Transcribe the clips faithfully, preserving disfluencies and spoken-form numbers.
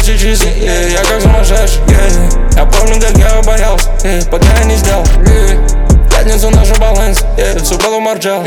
все чисто, yeah. Я как сумасшедший, yeah. Я помню, как я боялся, yeah. Пока я не сделал, yeah. В пятницу наша баланс, yeah. Все было марджал.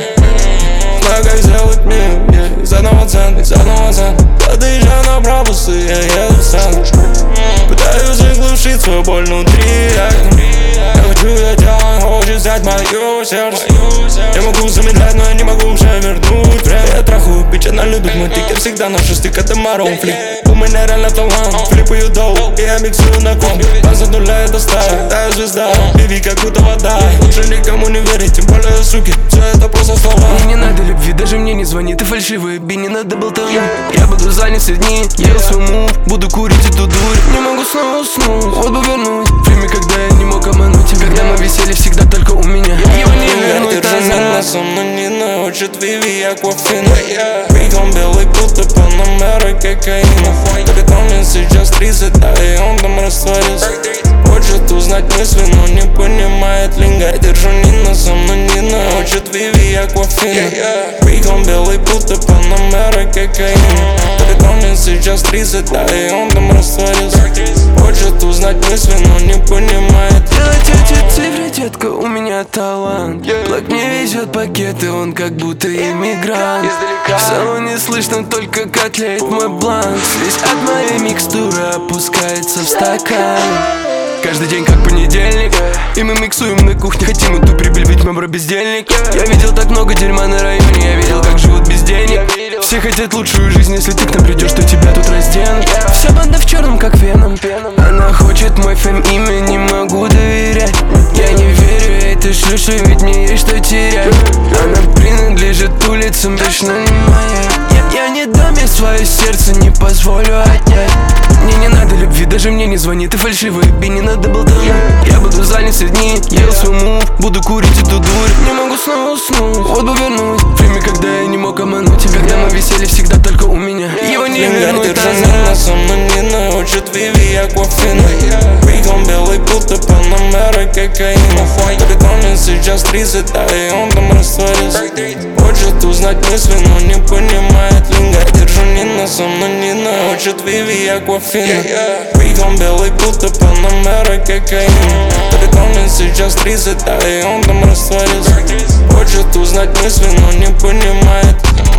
Знаю, как сделать мир, yeah. Из одного цента, из одного цента. Я доезжаю на брабусы, я еду в центр. Пытаюсь заглушить свою боль внутри. Я хочу, я делаю, хочет взять мое сердце. Я могу замедлять, но я не могу уже вернуть время. Я трахаю, бичь, она любит мой тик. Я всегда ношу стик, это марон флик. У меня реально талант, флипаю доу. И я миксую на комби, база нуля это стая. Я звезда, биви как будто вода. Лучше никому не верить, тем более суки. Все это просто слова. Мне не надо любви, даже мне не звони. Ты фальшивый, би, не надо болтовни. Я буду занят все дни, ел свой мув. Буду курить эту дурь, не могу снова уснуть. Вот бы вернуть время, когда я не мог обмануть. Когда мы висели всегда только у меня. Его не вернуть назад. Со мной не научит Виви Аквафина. Прикол белый, будто Панамера кокаина. Капитан мне сейчас тридцать, да и он там растворился. Хочет узнать мысли, но не понимает линга. Держу Нина, со мной не научит Виви Аквафина. Прикол белый, будто Панамера кокаина. Капитан мне сейчас тридцать, да и он там растворился. Хочет узнать мысли, но не понимает. Делать эти цифры, детка, у меня талант. Блэк мне везет пакеты, он как будто иммигрант. В салоне слышно только как тлеет мой бланк. Слизь от моей микстуры опускается в стакан. Каждый день как понедельник, и мы миксуем на кухне. Хотим эту прибыль, ведь мы бро бездельник. Я видел так много дерьма на районе, я видел, как живут без денег. Все хотят лучшую жизнь, если ты к нам придешь, то тебя тут разденут. Вся банда в черном, как Веном. Она хочет мой фэм, имя не могу доверять. Я не верю этой шлюше, ведь мне есть что терять. Она принадлежит улицам, точно не моя. Я, я не дам ей свое сердце, не позволю отнять. Мне не надо любви, даже мне не звони. Ты фальшивый, би, не надо болтовни. Я буду занят все дни, ел свой мув. Буду курить эту дурь, не могу снова уснуть. Вот бы вернуть время, когда я не мог обмануть. Когда мы висели всегда только у меня. Его не вернуть назад. Со мной не научит Виви Аквафина. Прикол белый, будто Панамера кокаина. Капитан мне сейчас тридцать, да и он там растворился. Хочет узнать мысли, но не понимает линга. Держу Нина, со мной не научит Виви Аквафина. Прикол белый, будто Панамера кокаина. Капитан мне сейчас тридцать, да и он там растворился. Хочет узнать мысли, но не понимает.